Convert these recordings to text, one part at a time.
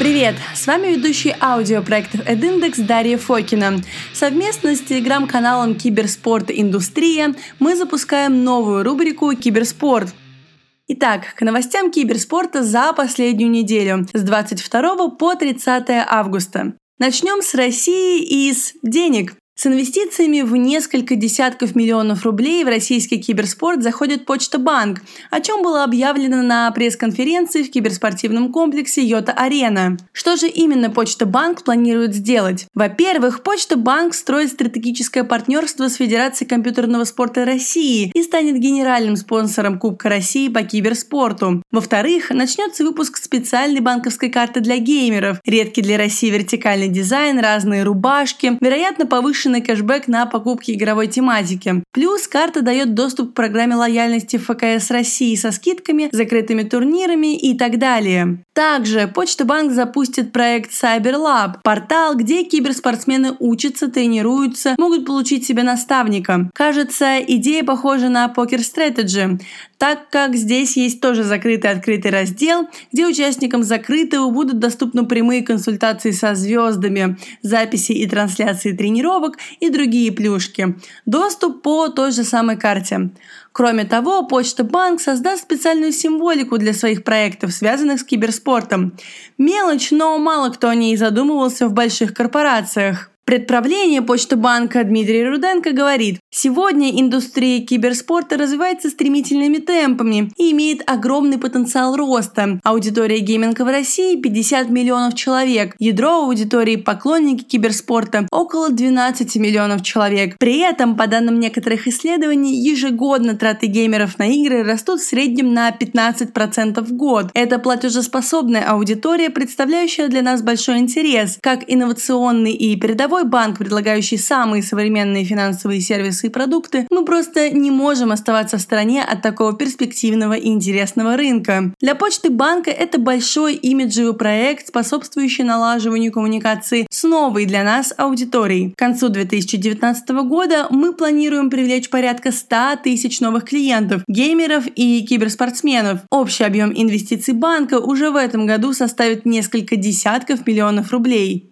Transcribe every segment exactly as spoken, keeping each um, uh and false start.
Привет! С вами ведущий аудиопроектов Эдиндекс Дарья Фокина. Совместно с телеграм-каналом Киберспорт Индустрия мы запускаем новую рубрику «Киберспорт». Итак, к новостям киберспорта за последнюю неделю с двадцать второго по тридцатое августа. Начнем с России и с денег. С инвестициями в несколько десятков миллионов рублей в российский киберспорт заходит Почта Банк, о чем было объявлено на пресс-конференции в киберспортивном комплексе Йота-Арена. Что же именно Почта Банк планирует сделать? Во-первых, Почта Банк строит стратегическое партнерство с Федерацией компьютерного спорта России и станет генеральным спонсором Кубка России по киберспорту. Во-вторых, начнется выпуск специальной банковской карты для геймеров, редкий для России вертикальный дизайн, разные рубашки, вероятно, повышенный кэшбэк на покупки игровой тематики. Плюс карта дает доступ к программе лояльности эф ка эс России со скидками, закрытыми турнирами и так далее. Также Почта Банк запустит проект CyberLab, портал, где киберспортсмены учатся, тренируются, могут получить себе наставника. Кажется, идея похожа на Poker Strategy, так как здесь есть тоже закрытый и открытый раздел, где участникам закрытого будут доступны прямые консультации со звездами, записи и трансляции тренировок и другие плюшки. Доступ по той же самой карте. Кроме того, Почта Банк создаст специальную символику для своих проектов, связанных с киберспортом. Мелочь, но мало кто о ней задумывался в больших корпорациях. Предправление Почты Банка Дмитрий Руденко говорит: «Сегодня индустрия киберспорта развивается стремительными темпами и имеет огромный потенциал роста. Аудитория гейминга в России – пятьдесят миллионов человек. Ядро аудитории поклонники киберспорта – около двенадцать миллионов человек. При этом, по данным некоторых исследований, ежегодно траты геймеров на игры растут в среднем на пятнадцать процентов в год. Это платежеспособная аудитория, представляющая для нас большой интерес, как инновационный и передовой банк, предлагающий самые современные финансовые сервисы и продукты. Мы просто не можем оставаться в стороне от такого перспективного и интересного рынка». Для Почты Банка это большой имиджевый проект, способствующий налаживанию коммуникации с новой для нас аудиторией. К концу две тысячи девятнадцатого года мы планируем привлечь порядка ста тысяч новых клиентов, геймеров и киберспортсменов. Общий объем инвестиций банка уже в этом году составит несколько десятков миллионов рублей.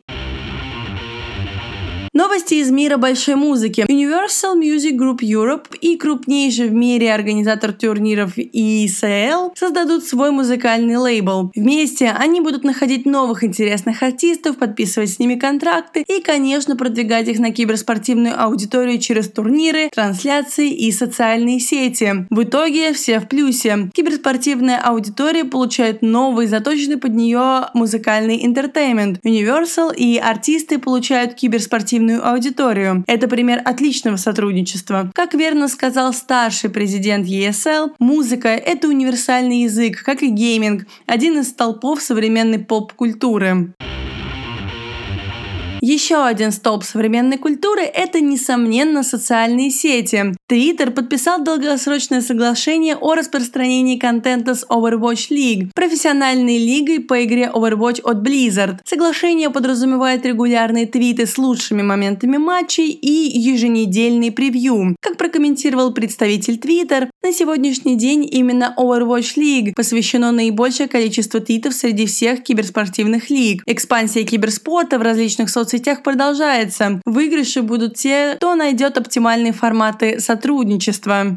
Новости из мира большой музыки. Universal Music Group Europe и крупнейший в мире организатор турниров и эс эл создадут свой музыкальный лейбл. Вместе они будут находить новых интересных артистов, подписывать с ними контракты и, конечно, продвигать их на киберспортивную аудиторию через турниры, трансляции и социальные сети. В итоге все в плюсе. Киберспортивная аудитория получает новый, заточенный под нее музыкальный интертеймент. Universal и артисты получают киберспортивную аудиторию. Это пример отличного сотрудничества. Как верно сказал старший президент и эс эл, музыка – это универсальный язык, как и гейминг, один из столпов современной поп-культуры. Еще один столб современной культуры – это, несомненно, социальные сети. Twitter подписал долгосрочное соглашение о распространении контента с Overwatch League, профессиональной лигой по игре Overwatch от Blizzard. Соглашение подразумевает регулярные твиты с лучшими моментами матчей и еженедельный превью. Как прокомментировал представитель Twitter, на сегодняшний день именно Overwatch League посвящено наибольшее количество твитов среди всех киберспортивных лиг. Экспансия киберспорта в различных соцсетях сетях продолжается. В выигрыше будут те, кто найдет оптимальные форматы сотрудничества.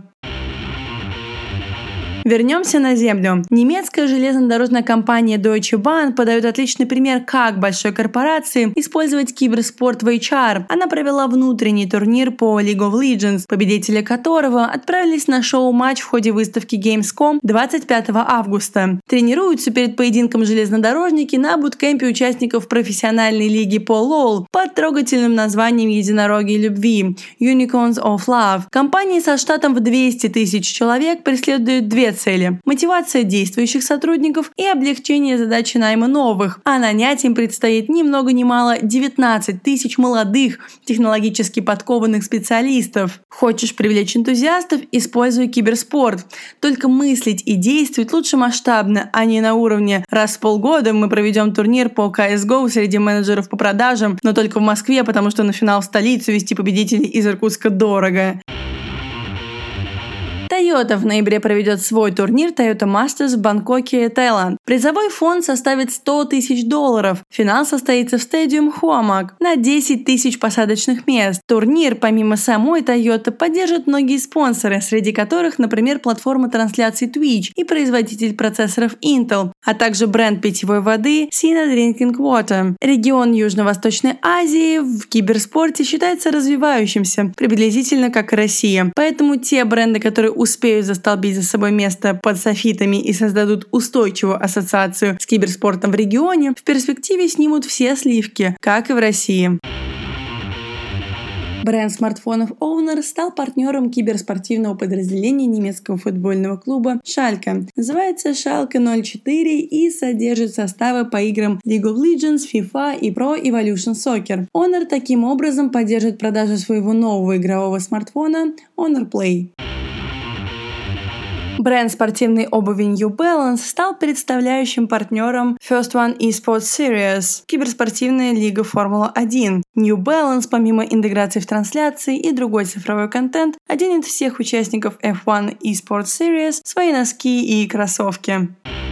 Вернемся на землю. Немецкая железнодорожная компания Deutsche Bahn подает отличный пример, как большой корпорации использовать киберспорт в эйч ар. Она провела внутренний турнир по League of Legends, победители которого отправились на шоу-матч в ходе выставки Gamescom двадцать пятого августа. Тренируются перед поединком железнодорожники на буткемпе участников профессиональной лиги по лол под трогательным названием «Единороги любви» Unicorns of Love. Компания со штатом в двести тысяч человек преследует две цели – мотивация действующих сотрудников и облегчение задачи найма новых, а нанять им предстоит ни много ни мало девятнадцать тысяч молодых, технологически подкованных специалистов. Хочешь привлечь энтузиастов – используй киберспорт. Только мыслить и действовать лучше масштабно, а не на уровне «раз в полгода мы проведем турнир по си эс го среди менеджеров по продажам, но только в Москве, потому что на финал в столицу вести победителей из Иркутска дорого». Toyota в ноябре проведет свой турнир Toyota Masters в Бангкоке, Таиланд. Призовой фонд составит сто тысяч долларов. Финал состоится в стадиум Хуамак на десять тысяч посадочных мест. Турнир, помимо самой Toyota, поддержит многие спонсоры, среди которых, например, платформа трансляций Twitch и производитель процессоров Intel, а также бренд питьевой воды Sina Drinking Water. Регион Южно-Восточной Азии в киберспорте считается развивающимся, приблизительно как и Россия. Поэтому те бренды, которые успеют застолбить за собой место под софитами и создадут устойчивую ассоциацию с киберспортом в регионе, в перспективе снимут все сливки, как и в России. Бренд смартфонов Honor стал партнером киберспортивного подразделения немецкого футбольного клуба Schalke. Называется Schalke ноль четыре и содержит составы по играм League of Legends, FIFA и Pro Evolution Soccer. Honor таким образом поддержит продажу своего нового игрового смартфона Honor Play. Бренд спортивной обуви New Balance стал представляющим партнером First One eSports Series, киберспортивная лига Формула один. New Balance, помимо интеграции в трансляции и другой цифровой контент, оденет всех участников эф один eSports Series в свои носки и кроссовки.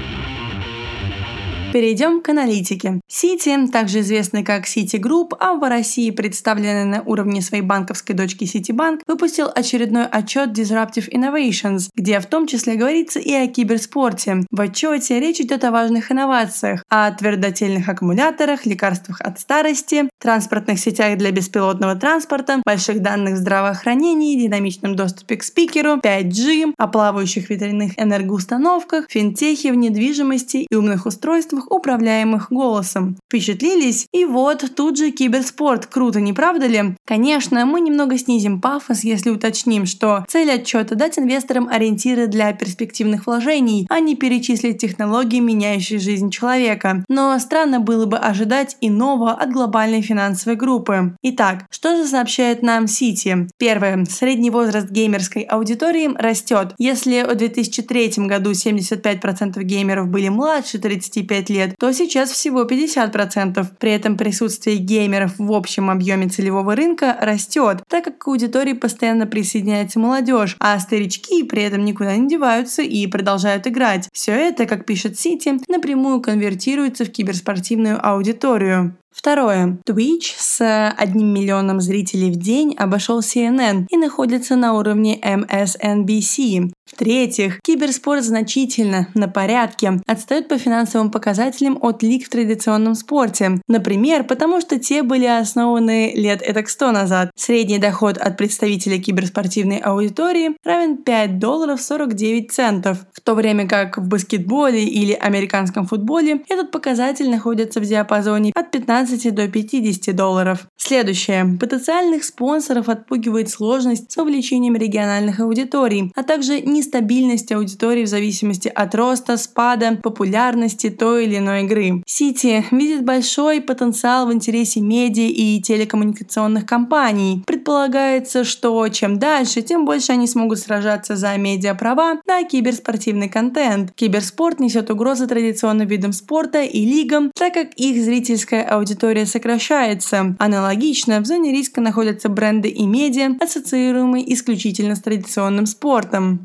Перейдем к аналитике. Citi, также известный как Citi Group, а в России представленный на уровне своей банковской дочки Citibank, выпустил очередной отчет Disruptive Innovations, где в том числе говорится и о киберспорте. В отчете речь идет о важных инновациях, о твердотельных аккумуляторах, лекарствах от старости, транспортных сетях для беспилотного транспорта, больших данных в здравоохранении, динамичном доступе к спикеру, пять джи, о плавающих ветряных энергоустановках, финтехе в недвижимости и умных устройствах, управляемых голосом. Впечатлились? И вот тут же киберспорт. Круто, не правда ли? Конечно, мы немного снизим пафос, если уточним, что цель отчета – дать инвесторам ориентиры для перспективных вложений, а не перечислить технологии, меняющие жизнь человека. Но странно было бы ожидать иного от глобальной финансовой группы. Итак, что же сообщает нам Citi? Первое. Средний возраст геймерской аудитории растет. Если в две тысячи третьем году семьдесят пять процентов геймеров были младше тридцати пяти лет, то сейчас всего пятьдесят процентов. При этом присутствие геймеров в общем объеме целевого рынка растет, так как к аудитории постоянно присоединяется молодежь, а старички при этом никуда не деваются и продолжают играть. Все это, как пишет Citi, напрямую конвертируется в киберспортивную аудиторию. Второе. Twitch с одним миллионом зрителей в день обошел си эн эн и находится на уровне эм эс эн би си. В-третьих, киберспорт значительно, на порядке, отстает по финансовым показателям от лиг в традиционном спорте. Например, потому что те были основаны лет этак сто назад. Средний доход от представителя киберспортивной аудитории равен пять долларов сорок девять центов, в то время как в баскетболе или американском футболе этот показатель находится в диапазоне от пятнадцати до пятидесяти долларов. Следующее. Потенциальных спонсоров отпугивает сложность с увеличением региональных аудиторий, а также нестабильность аудитории в зависимости от роста, спада, популярности той или иной игры. Citi видит большой потенциал в интересе медиа и телекоммуникационных компаний. Предполагается, что чем дальше, тем больше они смогут сражаться за медиаправа на киберспортивный контент. Киберспорт несет угрозы традиционным видам спорта и лигам, так как их зрительская аудитория сокращается. Аналогично, в зоне риска находятся бренды и медиа, ассоциируемые исключительно с традиционным спортом.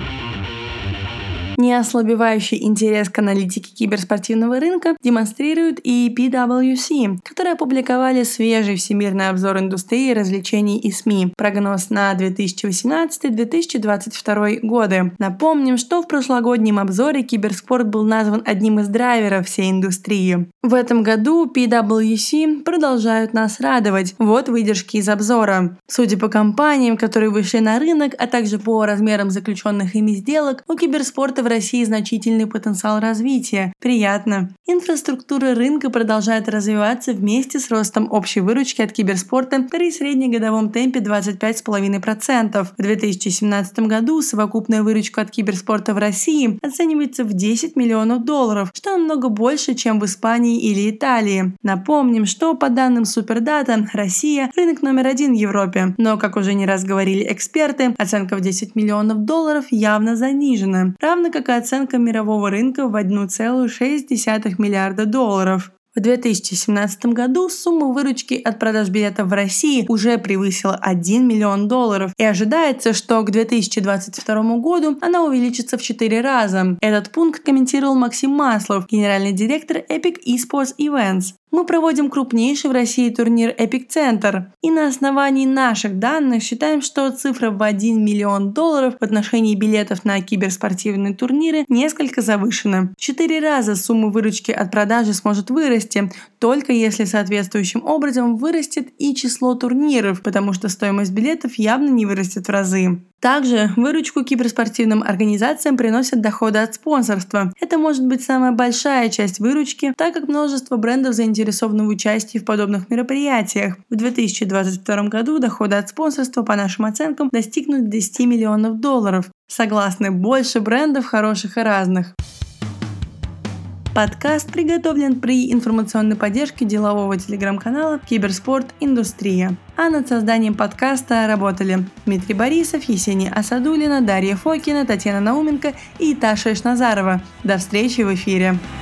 Неослабевающий интерес к аналитике киберспортивного рынка демонстрирует и пи дабл ю си, которые опубликовали свежий всемирный обзор индустрии развлечений и СМИ, прогноз на две тысячи восемнадцатый — две тысячи двадцать второй годы. Напомним, что в прошлогоднем обзоре киберспорт был назван одним из драйверов всей индустрии. В этом году пи дабл ю си продолжают нас радовать. Вот выдержки из обзора. Судя по компаниям, которые вышли на рынок, а также по размерам заключенных ими сделок, у киберспорта в России значительный потенциал развития. Приятно. Инфраструктура рынка продолжает развиваться вместе с ростом общей выручки от киберспорта при среднегодовом темпе двадцать пять целых пять десятых процента. В две тысячи семнадцатом году совокупная выручка от киберспорта в России оценивается в десять миллионов долларов, что намного больше, чем в Испании или Италии. Напомним, что по данным Супердата, Россия – рынок номер один в Европе. Но, как уже не раз говорили эксперты, оценка в десять миллионов долларов явно занижена, равно как и оценка мирового рынка в один целых шесть десятых миллиарда долларов. В две тысячи семнадцатом году сумма выручки от продаж билетов в России уже превысила один миллион долларов, и ожидается, что к две тысячи двадцать второму году она увеличится в четыре раза. Этот пункт комментировал Максим Маслов, генеральный директор Epic Esports Events. Мы проводим крупнейший в России турнир Epic Center, и на основании наших данных считаем, что цифра в один миллион долларов в отношении билетов на киберспортивные турниры несколько завышена. В четыре раза сумма выручки от продажи сможет вырасти, только если соответствующим образом вырастет и число турниров, потому что стоимость билетов явно не вырастет в разы. Также выручку киберспортивным организациям приносят доходы от спонсорства. Это может быть самая большая часть выручки, так как множество брендов заинтересованы в участии в подобных мероприятиях. В две тысячи двадцать втором году доходы от спонсорства, по нашим оценкам, достигнут десять миллионов долларов. Согласны, больше брендов хороших и разных. Подкаст приготовлен при информационной поддержке делового телеграм-канала «Киберспорт. Индустрия». А над созданием подкаста работали Дмитрий Борисов, Есения Асадулина, Дарья Фокина, Татьяна Науменко и Таша Ишназарова. До встречи в эфире!